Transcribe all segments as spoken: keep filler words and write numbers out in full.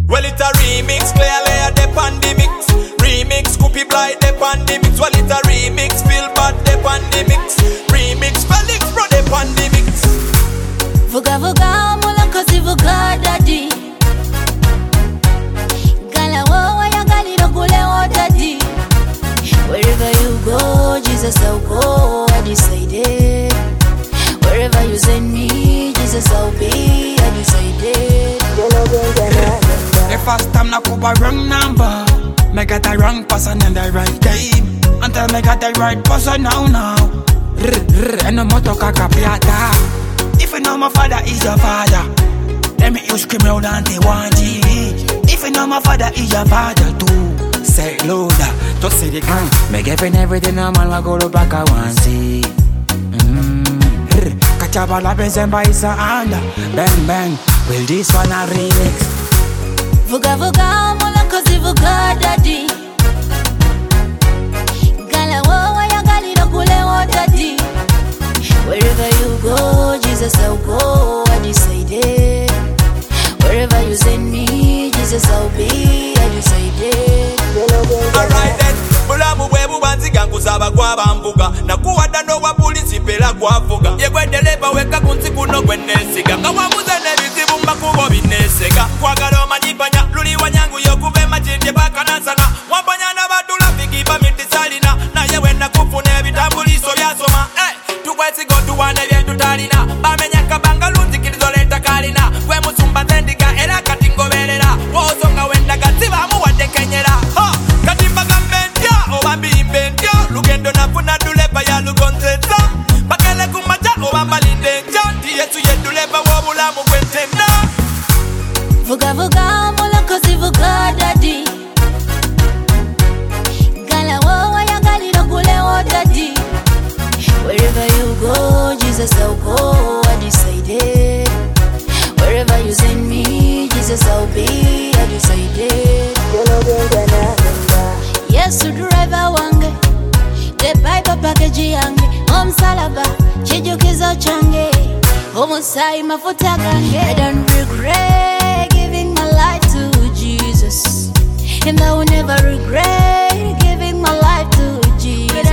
Well, it's a remix, clearly a dep on the mix. Remix, Scoopy Blight dep on the mix. Well, it's a remix, Feel Bad dep on the mix. Remix, Felix Bro dep on the mix. Vuga vuga mula kosi vuga daddy. Gala wawa ya gali rogule o daddy. Wherever you go, Jesus I'll go, I decided. Wherever you send me, Jesus I'll be, I decided. The first time I could a wrong number, me get the wrong person in the right time. Until me get the right person now now. And no moto kakapiata. If you know my father is your father, let me you scream loud and they want it. If you know my father is your father too, say it louder, just say the gang. Me giving everything a man wa go to back I want see. Kachabala bezemba is a under. Bang bang, will this one a remix? Vuga vuga mula kosi vuga daddy. Gala wawa ya gali rogule o daddy. Wherever you go, Jesus I'll go, I decided. Wherever you send me, Jesus I'll be, I decided. Alright then, mulamu webu banziga nkuzaba kwa bambuga. Nakuwada no wa polisi pela kwa fuga. Yegwe deleba weka kunzi kuno gwenesiga. Kawamuze nebizibu mbakubo binesega. Kwagalo manipanya, luli wanyangu yokube majindi baka nansana. Wapanya na badula fikiba miti salina. Na yewe na kufune vitambuliso vyasoma. Eh, tukwesi go tuwane vyetu talina. Bamenya kabanga luti kilizoleta kalina. Kwe musumba zendiga era katingo velera. Wozonga wenda kaziba muwade kenyera. Ha, katimba gambentia, obambi imbentia. Lugendo na funa dulepa ya lugonzeta. Bakele kumaja, obamba lindenja. Yesu yedulepa wabula mkwentenda. Vuga vuga mula kosi vuga daddy. Gala wawa ya gali rogule o daddy. Wherever you go, Jesus I'll go, I decided. Wherever you send me, Jesus I'll be, I decided. Yesu driver wange, the Bible package yange. Omsalaba, chijukizo change. Omusai mafuta gange. I don't regret giving my life to Jesus, and I will never regret giving my life to Jesus.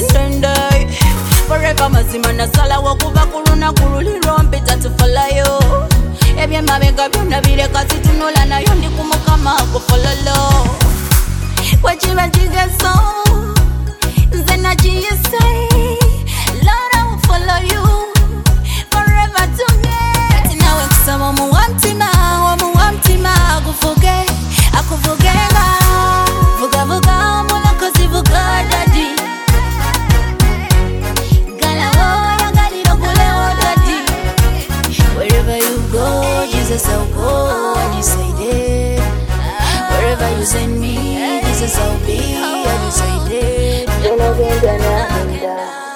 Forever mazima na sala wakuba kuluna kululiro mpita tufalayo. Ebye mabega byonna bireka situnola nayo ndi kumukama kufololo. Wachiba chigeso nze nakiyise. Lord I will follow you forever together. Kati nawe kusaba omuwamtima omuwamtima akufuge akufugenga. Vuga vuga mula kosi vuga daddy. Wherever you go, Jesus I'll go, I decided. Wherever you send me, Jesus I'll be, I decided.